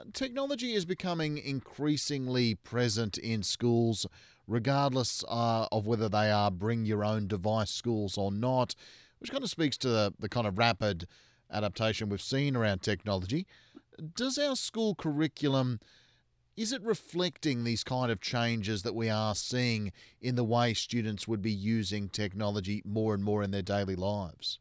Technology is becoming increasingly present in schools, regardless of whether they are bring your own device schools or not, which kind of speaks to the kind of rapid adaptation we've seen around technology. Does our school curriculum, is it reflecting these kind of changes that we are seeing in the way students would be using technology more and more in their daily lives?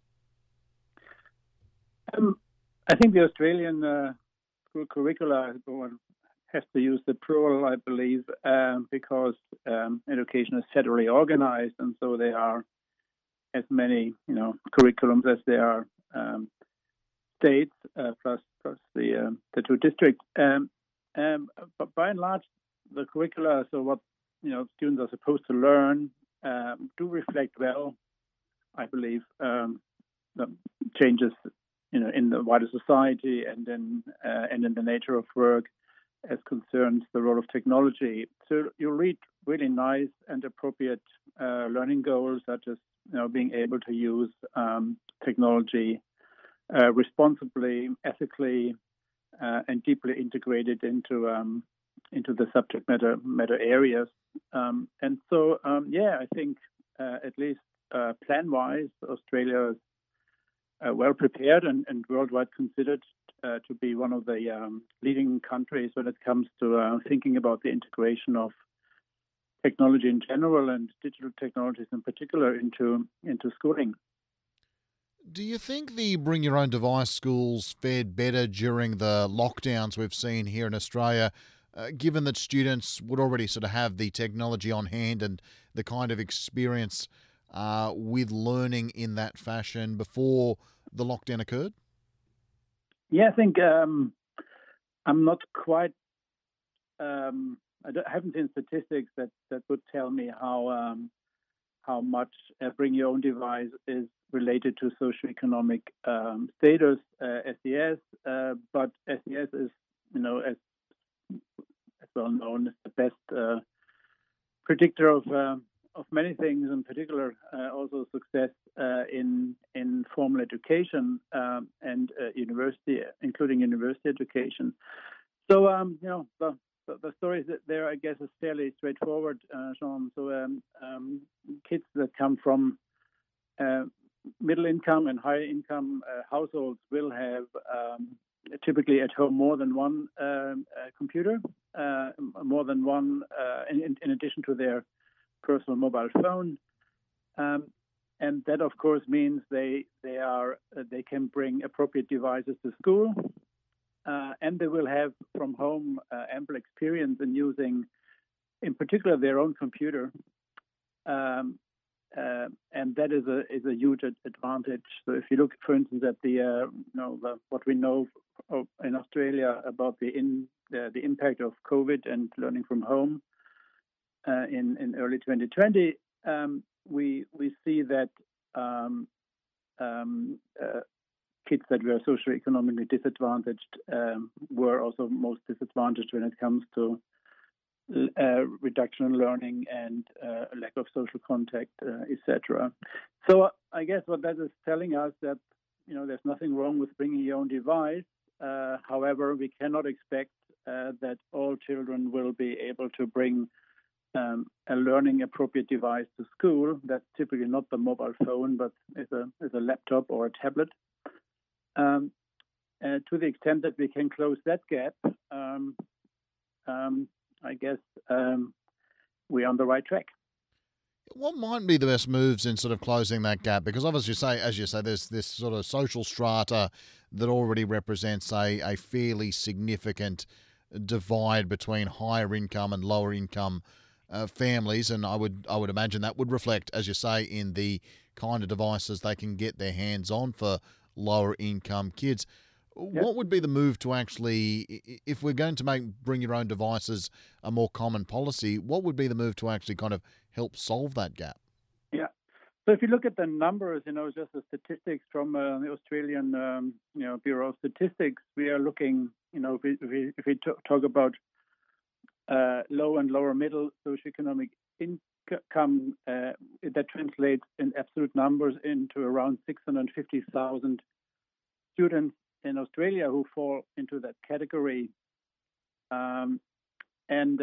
Um, I think the Australian school curricula has to use the plural, I believe, because education is federally organized, and so there are as many, curriculums as there are states, plus the two districts. But by and large, the curricula, so what students are supposed to learn, do reflect well, I believe, the changes in the wider society and in the nature of work as concerns the role of technology. So you read really nice and appropriate learning goals, such as being able to use technology responsibly, ethically, and deeply integrated into the subject matter areas. I think at least plan-wise, Australia is well prepared and worldwide considered to be one of the leading countries when it comes to thinking about the integration of technology in general and digital technologies in particular into schooling. Do you think the bring your own device schools fared better during the lockdowns we've seen here in Australia, given that students would already sort of have the technology on hand and the kind of experience with learning in that fashion before the lockdown occurred? Yeah, I think I'm not quite. I haven't seen statistics that would tell me how much bring your own device is related to socioeconomic status, SES. But SES is, as well known, as the best predictor of many things, in particular also success in formal education and university, including university education. So the story there, I guess, is fairly straightforward, Sean. So kids that come from middle income and high income households will have typically at home more than one computer, more than one in addition to their personal mobile phone. And that, of course, means they can bring appropriate devices to school, and they will have from home ample experience in using, in particular, their own computer. And that is a huge advantage. So if you look, for instance, at what we know in Australia about the impact of COVID and learning from home in early 2020, we see that kids that were socioeconomically disadvantaged were also most disadvantaged when it comes to reduction in learning and lack of social contact, etc. So I guess what that is telling us that there's nothing wrong with bringing your own device. However, we cannot expect that all children will be able to bring a learning appropriate device to school. That's typically not the mobile phone, but is a laptop or a tablet. To the extent that we can close that gap, I guess we're on the right track. What might be the best moves in sort of closing that gap? Because obviously, as you say, there's this sort of social strata that already represents a fairly significant divide between higher income and lower income families, and I would imagine that would reflect, as you say, in the kind of devices they can get their hands on for lower income kids. Yep. What would be the move to actually, if we're going to make bring your own devices a more common policy, what would be the move to actually kind of help solve that gap? Yeah. So if you look at the numbers, just the statistics from the Australian, Bureau of Statistics, we are looking, if we talk about low and lower middle socioeconomic income, that translates in absolute numbers into around 650,000 students in Australia who fall into that category. um, and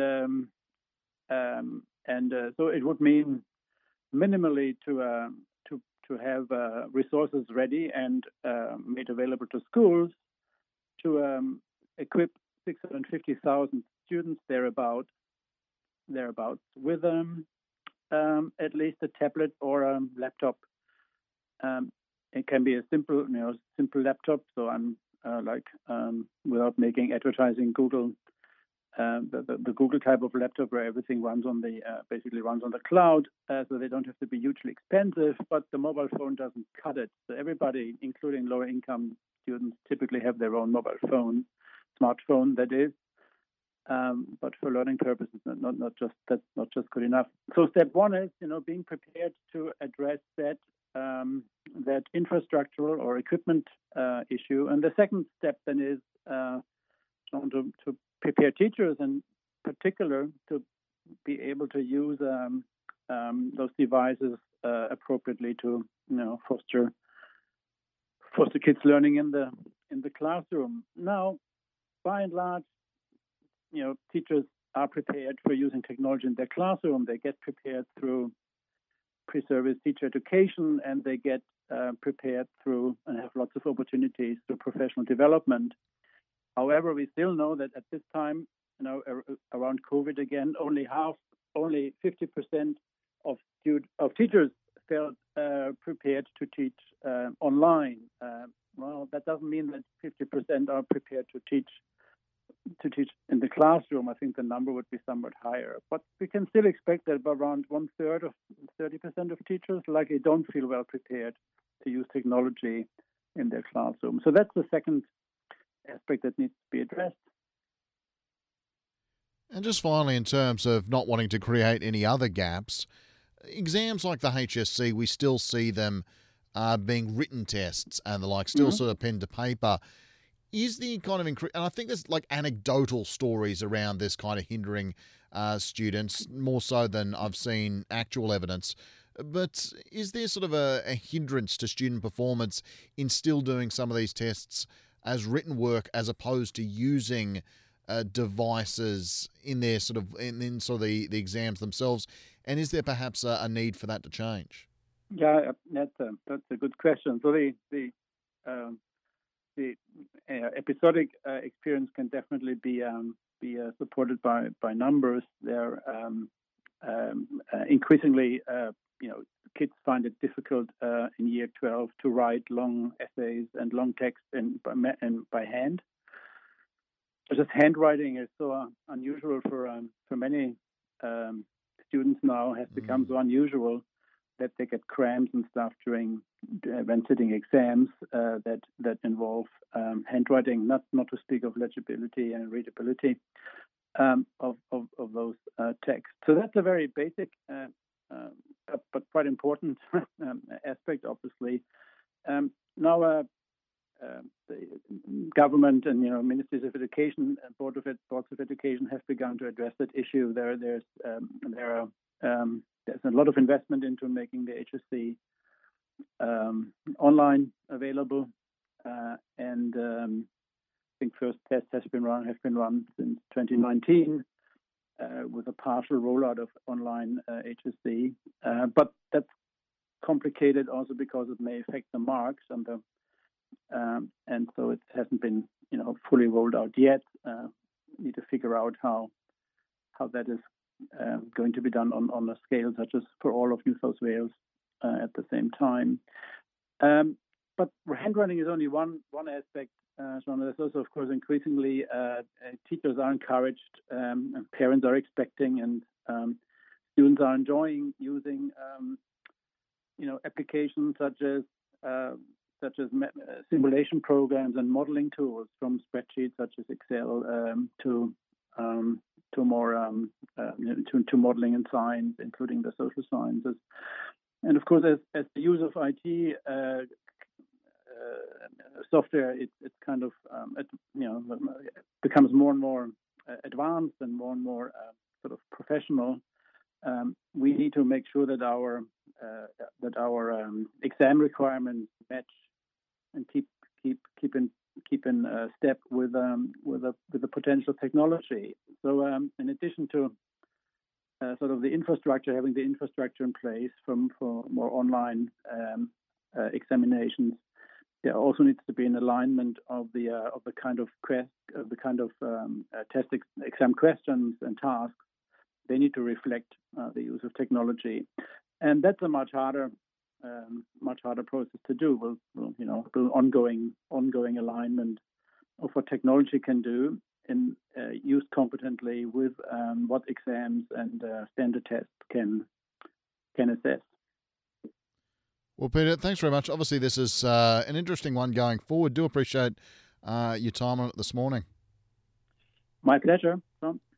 so it would mean minimally to have resources ready and made available to schools to equip 650,000 students thereabouts with at least a tablet or a laptop. It can be a simple laptop. So I'm without making advertising, Google, the Google type of laptop where everything runs on the basically runs on the cloud, so they don't have to be hugely expensive. But the mobile phone doesn't cut it. So everybody, including lower income students, typically have their own mobile phone, smartphone that is. But for learning purposes, that's not just good enough. So step one is being prepared to address that infrastructural or equipment issue, and the second step then is to prepare teachers in particular to be able to use those devices appropriately to foster kids learning in the classroom. Now, by and large, teachers are prepared for using technology in their classroom. They get prepared through pre-service teacher education, and they get prepared through and have lots of opportunities through professional development. However, we still know that at this time, around COVID again, only 50% of teachers felt prepared to teach online. Well, that doesn't mean that 50% are prepared to teach in the classroom. I think the number would be somewhat higher, but we can still expect that around 1/3 of 30% of teachers likely don't feel well prepared to use technology in their classroom. So that's the second aspect that needs to be addressed. And just finally, in terms of not wanting to create any other gaps, exams like the HSC, we still see them being written tests and the like, still sort of pen to paper. Is the kind of and I think there's like anecdotal stories around this kind of hindering students more so than I've seen actual evidence. But is there sort of a hindrance to student performance in still doing some of these tests as written work as opposed to using devices in their sort of the exams themselves? And is there perhaps a need for that to change? Yeah, that's a good question. So the episodic experience can definitely be supported by numbers. They're increasingly, kids find it difficult in year 12 to write long essays and long text and by hand. Just handwriting is so unusual for many students now, has become so unusual that they get cramps and stuff during when sitting exams that involve handwriting, not to speak of legibility and readability of those texts. So that's a very basic but quite important aspect, obviously. Now, the government and ministries of education and boards of education have begun to address that issue. There's a lot of investment into making the HSC online available, and I think first tests have been run since 2019 with a partial rollout of online HSC, but that's complicated also because it may affect the marks and so it hasn't been fully rolled out yet. Need to figure out how that is going to be done on a scale such as for all of New South Wales at the same time. But handwriting is only one aspect. So there's also, of course, increasingly teachers are encouraged, and parents are expecting, and students are enjoying using applications such as simulation programs and modeling tools, from spreadsheets such as Excel to more to modeling in science, including the social sciences. And of course, as the use of IT software, it's kind of becomes more and more advanced and more sort of professional. We need to make sure that our exam requirements match and keep in keep in step with the potential technology. So in addition to sort of the infrastructure, having the infrastructure in place for more online examinations, there also needs to be an alignment of the kind of test exam questions and tasks. They need to reflect the use of technology, and that's a much harder process to do. The ongoing alignment of what technology can do and used competently with what exams and standard tests can assess. Well, Peter, thanks very much. Obviously, this is an interesting one going forward. Do appreciate your time on it this morning. My pleasure, Tom.